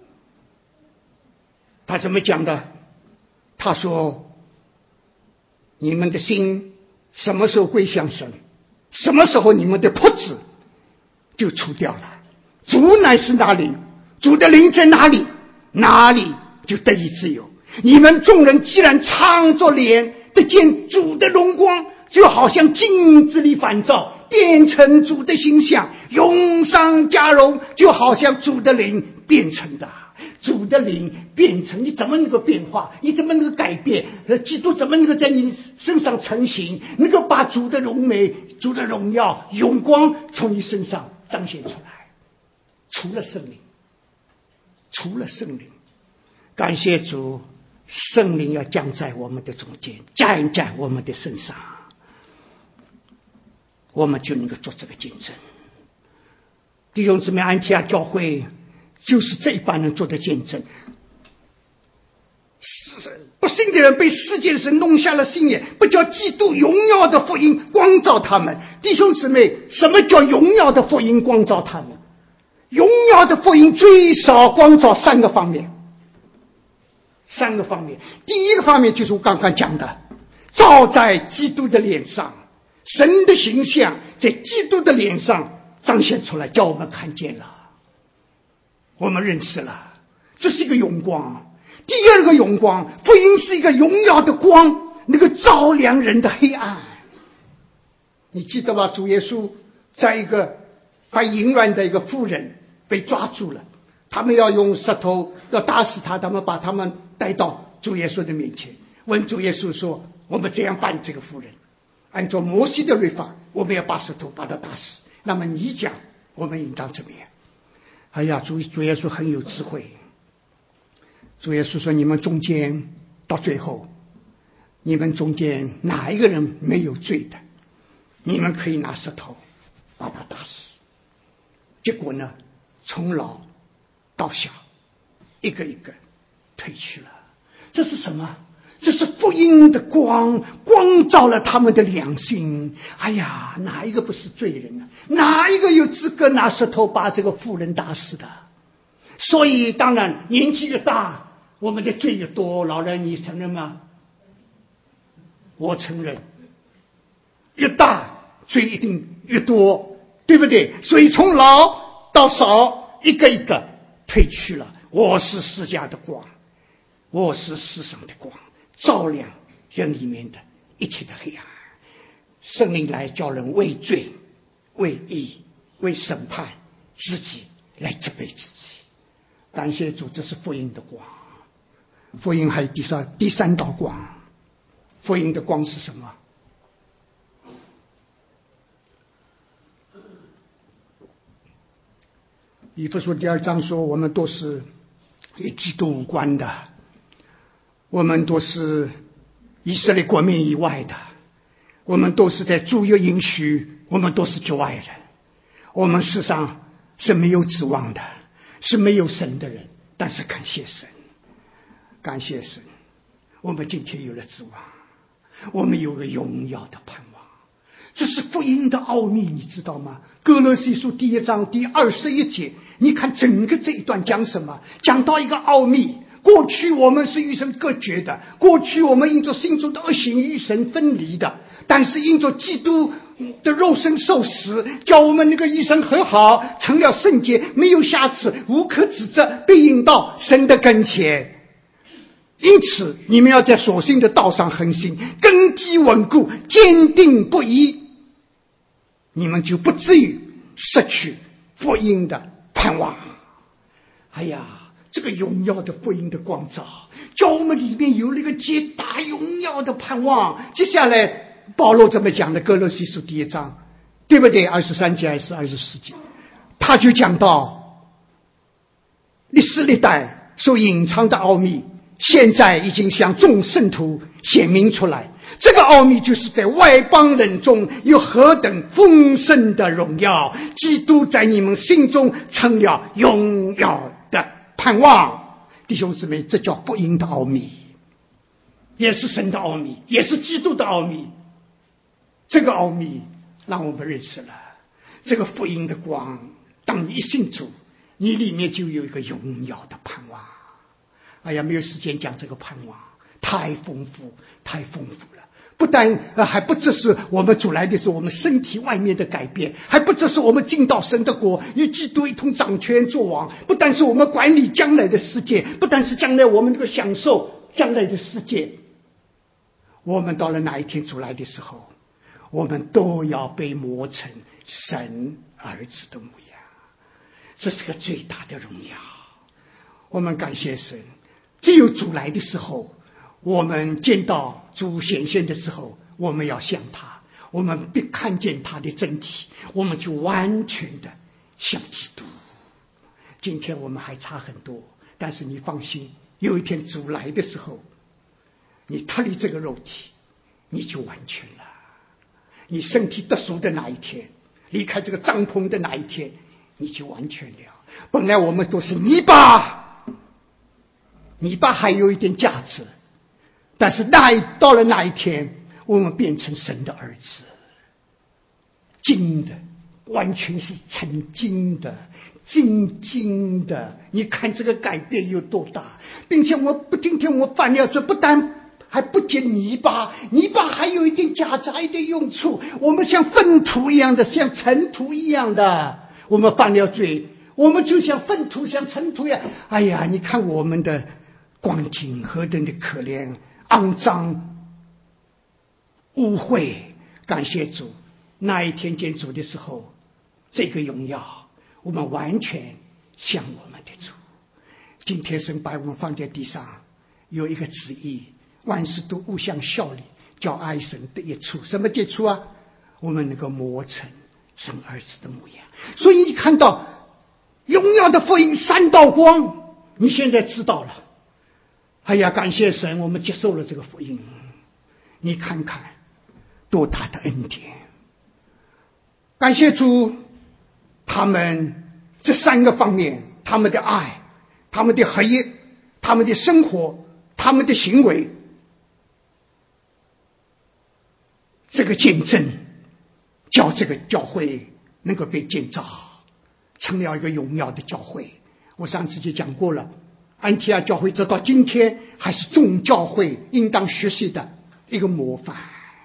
他怎么讲的？他说你们的心什么时候归向神，什么时候你们的仆子就除掉了。主乃是哪里，主的灵在哪里，哪里就得以自由。你们众人既然敞着脸得见主的荣光，就好像镜子里反照，变成主的形象，荣上加荣，就好像主的灵变成的。主的灵变成，你怎么能够变化？你怎么能够改变？基督怎么能够在你身上成型？能够把主的荣美、主的荣耀、荣光从你身上彰显出来？除了圣灵，除了圣灵，感谢主， 圣灵要降在我们的中间，站在我们的身上，我们就能够做这个见证。弟兄姊妹，安提阿教会就是这一帮人做的见证。不信的人被世界的神弄瞎了心眼，不叫基督荣耀的福音光照他们。弟兄姊妹，什么叫荣耀的福音光照他们？荣耀的福音最少光照三个方面，三个方面。第一个方面就是我刚刚讲的，照在基督的脸上，神的形象在基督的脸上彰显出来，叫我们看见了，我们认识了，这是一个荣光。第二个荣光，福音是一个荣耀的光，那个照亮人的黑暗。你记得吧？主耶稣在一个犯淫乱的一个妇人被抓住了，他们要用石头要打死他，他们把他们带到主耶稣的面前，问主耶稣说：我们这样办这个妇人，按照摩西的律法，我们要把石头把他打死，那么你讲我们应当怎么样？哎呀，主主耶稣很有智慧。主耶稣说：你们中间到最后，你们中间哪一个人没有罪的，你们可以拿石头把他打死。结果呢，从老到小一个一个退去了。这是什么？这是福音的光，光照了他们的良心。哎呀，哪一个不是罪人呢？哪一个有资格拿石头把这个妇人打死的？所以当然年纪越大，我们的罪越多。老人，你承认吗？我承认，越大罪一定越多，对不对？所以从老到少，一个一个退去了。我是世界的光，我是世上的光，照亮人里面的一切的黑暗。圣灵来叫人为罪、为义、为审判自己，来责备自己。感谢主，这是福音的光。福音还有第三第三道光。福音的光是什么？以弗所第二章说，我们都是与基督无关的，我们都是以色列国民以外的，我们都是在主有应许，我们都是局外人，我们世上是没有指望的，是没有神的人。但是感谢神，感谢神，我们今天有了指望，我们有个荣耀的盼望。这是福音的奥秘，你知道吗？歌罗西书第一章第二十一节，你看整个这一段讲什么？讲到一个奥秘。过去我们是与神隔绝的，过去我们因着心中的恶行与神分离的，但是因着基督的肉身受死，叫我们那个与神和好，成了圣洁，没有瑕疵，无可指责，被引到神的跟前。因此你们要在所信的道上恒心，根基稳固，坚定不移，你们就不至于失去福音的盼望。哎呀，这个荣耀的福音的光照，叫我们里面有了一个极大荣耀的盼望。接下来保罗怎么讲的？歌罗西书第一章，对不对？二十三节还是二十四节？他就讲到历史历代所隐藏的奥秘，现在已经向众圣徒显明出来。这个奥秘就是在外邦人中有何等丰盛的荣耀，基督在你们心中成了荣耀的盼望。弟兄姊妹，这叫福音的奥秘，也是神的奥秘，也是基督的奥秘。这个奥秘让我们认识了这个福音的光。当你一信主，你里面就有一个荣耀的盼望。哎呀，没有时间讲这个盼望，太丰富太丰富了。不但、呃、还不只是我们主来的是我们身体外面的改变，还不只是我们进到神的国，与基督一同掌权作王，不但是我们管理将来的世界，不但是将来我们这个享受将来的世界，我们到了哪一天主来的时候，我们都要被磨成神儿子的模样。这是个最大的荣耀。我们感谢神，只有主来的时候，我们见到主显现的时候，我们要像他，我们必看见他的真体，我们就完全的像基督。今天我们还差很多，但是你放心，有一天主来的时候， 你脱离这个肉体，你就完全了。你身体得赎的那一天，离开这个帐篷的那一天，你就完全了。本来我们都是泥巴，泥巴还有一点价值，但是那一到了那一天，我们变成神的儿子，金的，完全是成金的，金金的。你看这个改变有多大，并且我不今天我犯了罪，不但还不见泥巴，泥巴还有一点价值，还有一点用处。我们像粪土一样的，像尘土一样的，我们犯了罪，我们就像粪土，像尘土一样。哎呀，你看我们的光景何等的可怜，肮脏污秽。感谢主，那一天见主的时候，这个荣耀我们完全像我们的主。今天神把我们放在地上，有一个旨意，万事都互相效力，叫爱神得益处。什么得处啊？我们能够磨成神儿子的模样。所以你看到荣耀的福音三道光，你现在知道了。哎呀，感谢神，我们接受了这个福音。你看看多大的恩典！感谢主，他们这三个方面，他们的爱，他们的合一，他们的生活，他们的行为，这个见证叫这个教会能够被建造，成了一个荣耀的教会。我上次就讲过了，安提阿教会直到今天还是众教会应当学习的一个模范，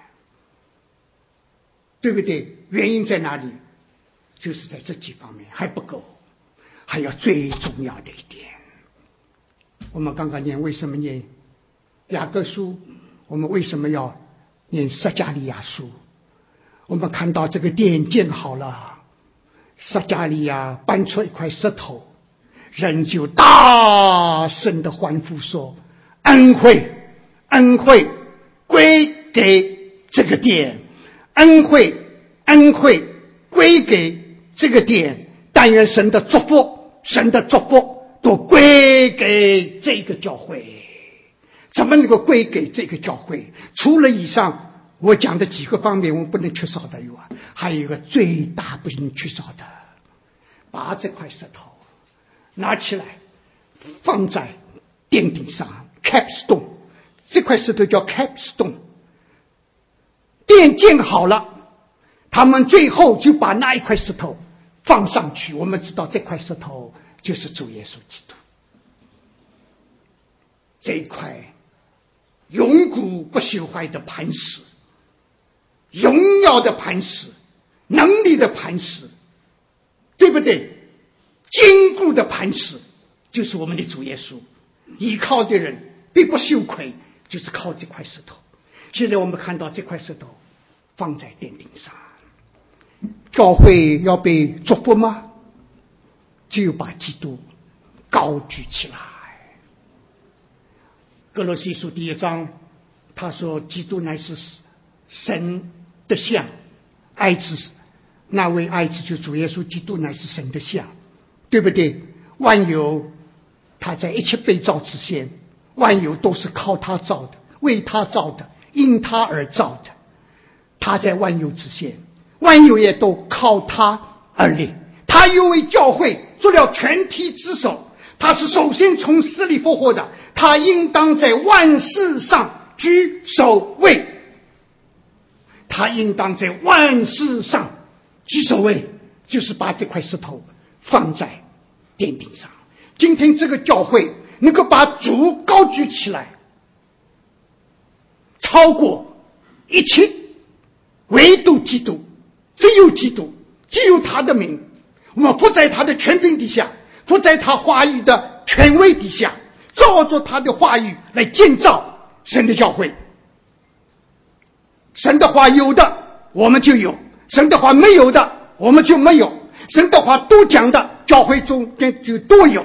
对不对？原因在哪里？就是在这几方面还不够，还要最重要的一点。我们刚刚念为什么念雅各书，我们为什么要念撒迦利亚书？我们看到这个殿建好了，撒迦利亚搬出一块石头，人就大声的欢呼说：恩惠，恩惠归给这个殿，恩惠，恩惠归给这个殿。但愿神的祝福，神的祝福都归给这个教会。怎么能够归给这个教会？除了以上我讲的几个方面，我们不能缺少的有啊，还有一个最大不能缺少的，把这块石头拿起来放在殿顶上 capstone， 这块石头叫 capstone。 殿建好了，他们最后就把那一块石头放上去。我们知道这块石头就是主耶稣基督，这一块永固不朽坏的磐石，荣耀的磐石，能力的磐石，对不对？坚固的磐石就是我们的主耶稣，依靠的人必不羞愧，就是靠这块石头。现在我们看到这块石头放在殿顶上，教会要被祝福吗？只有把基督高举起来。歌罗西书第一章他说，基督乃是神的像，爱子，那位爱子就主耶稣基督乃是神的像，对不对？万有他在一切被造之前，万有都是靠他造的，为他造的，因他而造的。他在万有之前，万有也都靠他而立。他又为教会做了全体之首，他是首先从死里复活的，他应当在万事上居首位。他应当在万事上居首位，就是把这块石头放在殿顶上。今天这个教会能够把主高举起来，超过一切，唯独基督，只有基督，只有他的名，我们伏在他的权柄底下，伏在他话语的权威底下，照着他的话语来建造神的教会。神的话有的我们就有，神的话没有的我们就没有，神的话多讲的教会中间就多有，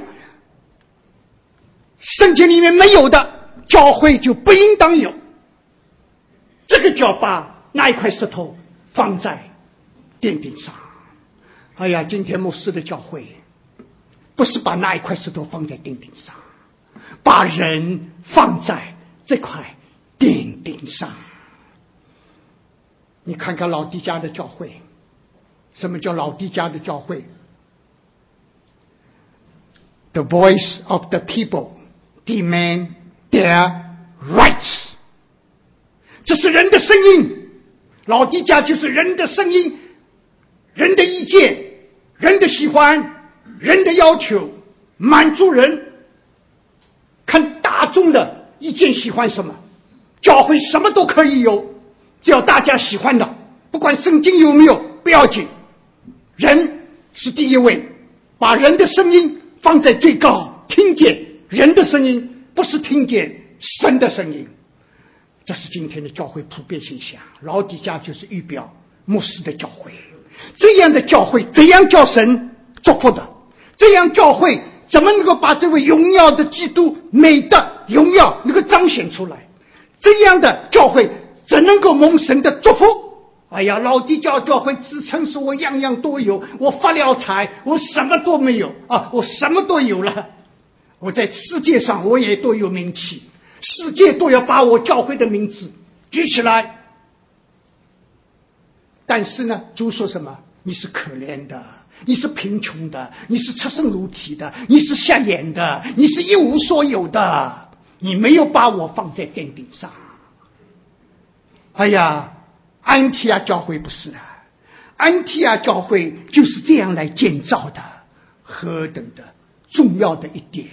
圣经里面没有的教会就不应当有。这个叫把那一块石头放在殿顶上。哎呀，今天牧师的教会不是把那一块石头放在殿顶上，把人放在这块奠定上。你看看老底嘉的教会，什么叫老底嘉的教会？ The voice of the people demand their rights， 这是人的声音。老底嘉就是人的声音，人的意见，人的喜欢，人的要求，满足人。看大众的意见喜欢什么，教会什么都可以有，只要大家喜欢的，不管圣经有没有不要紧，人是第一位，把人的声音放在最高，听见人的声音，不是听见神的声音。这是今天的教会普遍现象。老底嘉就是预表牧师的教会，这样的教会怎样叫神祝福的？这样教会怎么能够把这位荣耀的基督美的荣耀能够彰显出来？这样的教会怎能够蒙神的祝福？哎呀，老底嘉教会自称是我样样都有，我发了财，我什么都没有啊，我什么都有了，我在世界上我也都有名气，世界都要把我教会的名字举起来。但是呢，主说什么？你是可怜的，你是贫穷的，你是赤身露体的，你是瞎眼的，你是一无所有的，你没有把我放在奠定上。哎呀，安提阿教会不是的，安提阿教会就是这样来建造的，何等的重要的一点，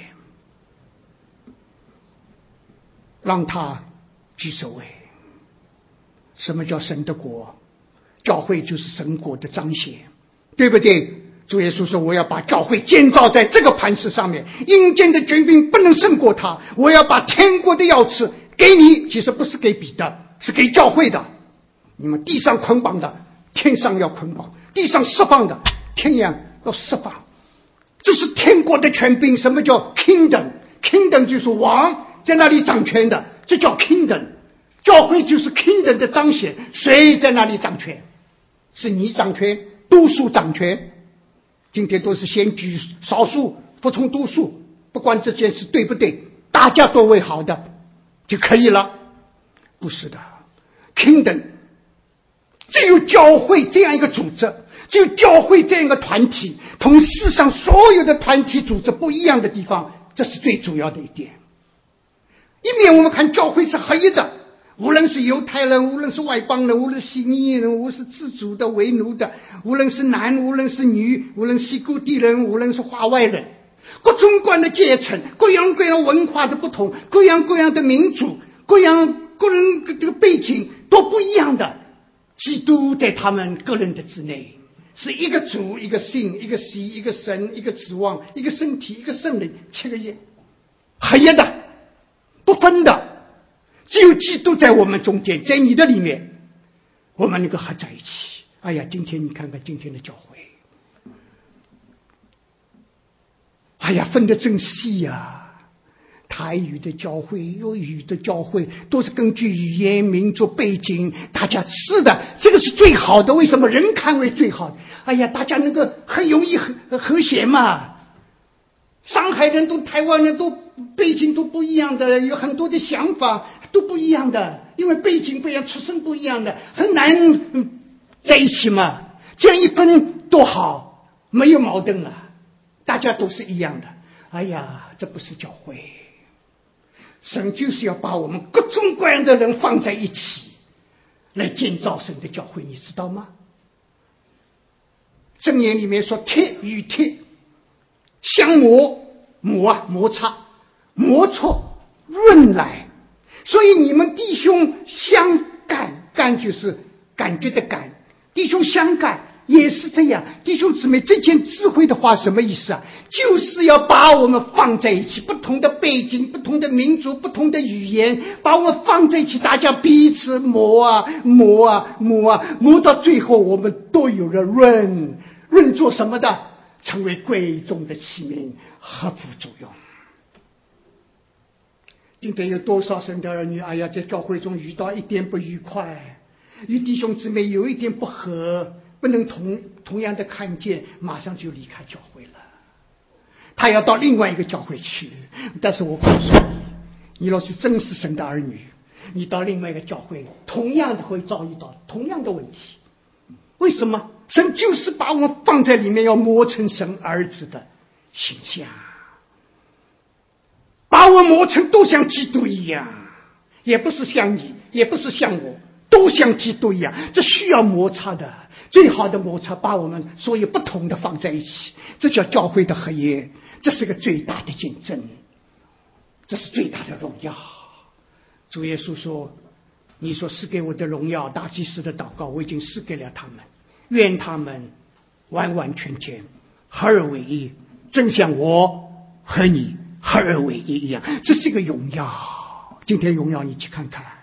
让他居首位。什么叫神的国？教会就是神国的彰显，对不对？主耶稣说，我要把教会建造在这个磐石上面，阴间的权柄不能胜过他，我要把天国的钥匙给你，其实不是给彼得，是给教会的。你们地上捆绑的，天上要捆绑；地上释放的，天上要释放。这是天国的权柄。什么叫 kingdom？ kingdom 就是王在那里掌权的，这叫 kingdom。 教会就是 kingdom 的彰显。谁在那里掌权？是你掌权，多数掌权。今天都是先举少数，服从多数，不管这件事对不对，大家都为好的就可以了。不是的， kingdom 只有教会这样一个组织，只有教会这样一个团体，同世上所有的团体组织不一样的地方，这是最主要的一点。一面我们看教会是合一的，无论是犹太人，无论是外邦人，无论是希尼人，无论是自主的为奴的，无论是男，无论是女，无论是西古地人，无论是华外人，各种各样的阶层，各样各样文化的不同，各样各样的民族，各样个人这个背景都不一样的，基督在他们个人的之内，是一个主，一个信，一个喜，一个神，一个指望，一个身体，一个圣灵，七个业，合一的，不分的。只有基督在我们中间，在你的里面，我们能够合在一起。哎呀，今天你看看今天的教会，哎呀，分得真细呀、啊！台语的教会、粤语的教会都是根据语言、民族背景，大家是的，这个是最好的。为什么人看为最好的？哎呀，大家能够很容易和和谐嘛。上海人都台湾人都背景都不一样的，有很多的想法都不一样的，因为背景不一样，出身不一样的，很难、嗯、在一起嘛。这样一分多好，没有矛盾了，大家都是一样的。哎呀，这不是教会，神就是要把我们各种各样的人放在一起，来建造神的教会，你知道吗？箴言里面说，铁与铁相磨，磨啊摩擦，磨出润来。所以你们弟兄相感，感就是感觉的感，弟兄相感也是这样。弟兄姊妹，这件智慧的话什么意思啊？就是要把我们放在一起，不同的背景，不同的民族，不同的语言，把我们放在一起，大家彼此磨啊磨啊磨啊磨，到最后我们都有了润。润做什么的？成为贵重的器皿，合乎作用。今天有多少神的儿女，哎呀，在教会中遇到一点不愉快，与弟兄姊妹有一点不和，不能同同样的看见，马上就离开教会了，他要到另外一个教会去。但是我告诉你，你若是真是神的儿女， 你到另外一个教会，同样的会遭遇到同样的问题。为什么？神就是把我们放在里面，要磨成神儿子的形象，把我磨成都像基督一样，也不是像你，也不是像我，都像基督一样。这需要摩擦的，最好的摩擦，把我们所有不同的放在一起，这叫教会的合一，这是个最大的见证，这是最大的荣耀。主耶稣说，你所赐给我的荣耀，大祭司的祷告，我已经赐给了他们，愿他们完完全全合而为一，正像我和你合而为一一样。这是一个荣耀。今天荣耀你去看看，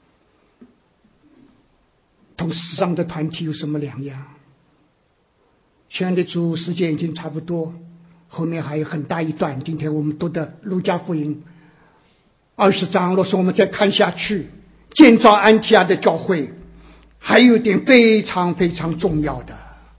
同世上的团体有什么两样？亲爱的主，时间已经差不多，后面还有很大一段。今天我们读的路加福音二十章，若是我们再看下去，建造安提阿的教会还有一点非常非常重要的，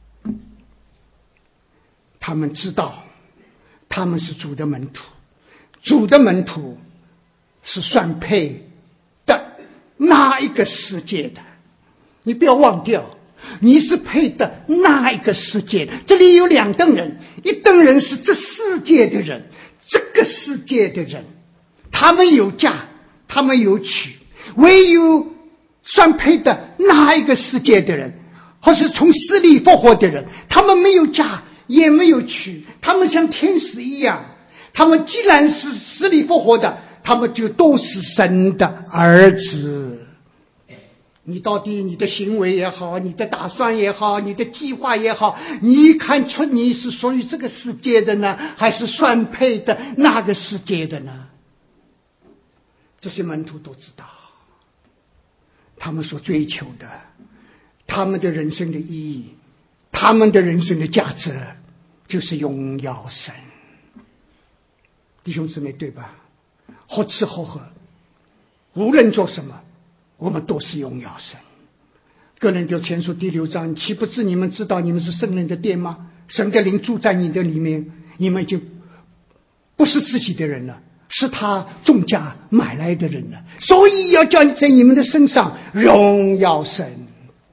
他们知道他们是主的门徒，主的门徒是算配的那一个世界的，你不要忘掉，你是配的那一个世界的。这里有两等人，一等人是这世界的人，这个世界的人他们有嫁，他们有娶，唯有算配的那一个世界的人，或是从死里复活的人，他们没有嫁也没有娶，他们像天使一样。他们既然是死里复活的，他们就都是神的儿子。你到底你的行为也好，你的打算也好，你的计划也好，你看出你是属于这个世界的呢，还是算配的那个世界的呢？这些门徒都知道，他们所追求的，他们的人生的意义，他们的人生的价值，就是荣耀神。弟兄姊妹，对吧？或吃或喝，无论做什么，我们都是荣耀神。哥林多前书第六章，岂不知你们知道你们是圣灵的殿吗？神的灵住在你的里面，你们已经不是自己的人了，是他重价买来的人了，所以要叫你在你们的身上荣耀神。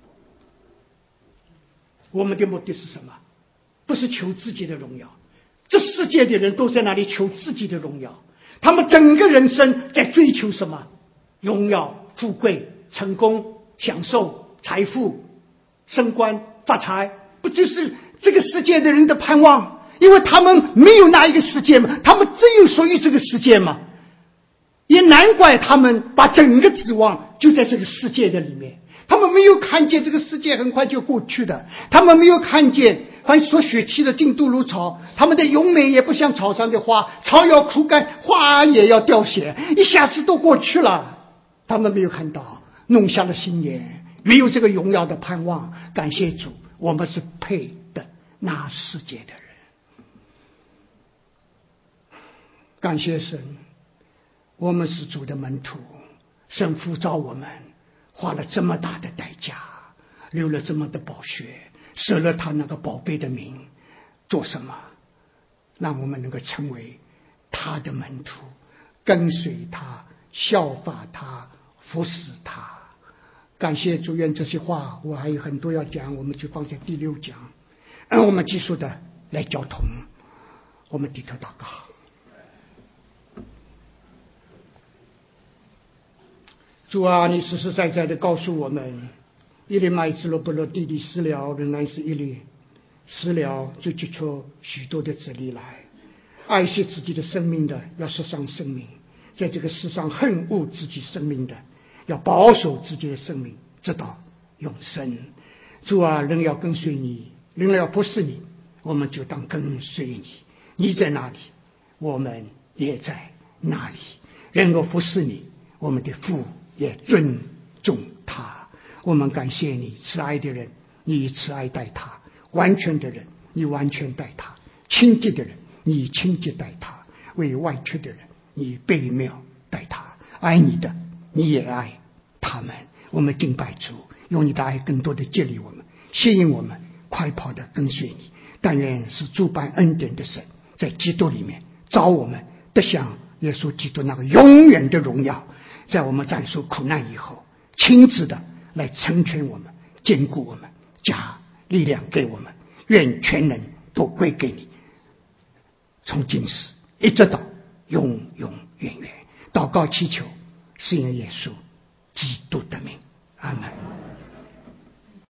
我们的目的是什么？不是求自己的荣耀，这世界的人都在那里求自己的荣耀，他们整个人生在追求什么？荣耀、富贵、成功、享受、财富、升官、发财，不就是这个世界的人的盼望？因为他们没有那一个世界嘛，他们只有属于这个世界嘛，也难怪他们把整个指望就在这个世界的里面。他们没有看见这个世界很快就过去的，他们没有看见凡所血气的进度如草，他们的荣美也不像草上的花，草要枯干，花也要凋谢，一下子都过去了。他们没有看到，弄瞎了心眼，没有这个荣耀的盼望。感谢主，我们是配的那世界的人。感谢神，我们是主的门徒，神呼召我们，花了这么大的代价，流了这么的宝血，舍了他那个宝贝的名，做什么？让我们能够成为他的门徒，跟随他，效法他，服侍他。感谢主，愿这些话我还有很多要讲，我们就放在第六讲。嗯，我们继续的来交通，我们低头祷告。主啊，你实实在在的告诉我们，一粒麦子落不落地里死了，仍然是一粒，死了就结出许多的子粒来。爱惜自己的生命的，要失丧生命；在这个世上恨恶自己生命的，要保守自己的生命，直到永生。主啊，人要跟随你，人要不是你，我们就当跟随你。你在哪里，我们也在哪里。人若服侍你，我们的父也尊重他。我们感谢你，慈爱的人你以慈爱待他，完全的人你完全待他，清洁的人你清洁待他，为外缺的人你背妙待他，爱你的你也爱他们。我们敬拜主，用你的爱更多的激励我们，吸引我们快跑的跟随你。但愿是主办恩典的神在基督里面找我们得享耶稣基督那个永远的荣耀， 在我们战胜苦难以后，亲自的来成全我们，坚固我们，加力量给我们。愿全能都归给你，从今时一直到永永远远。祷告祈求是因耶稣基督的名。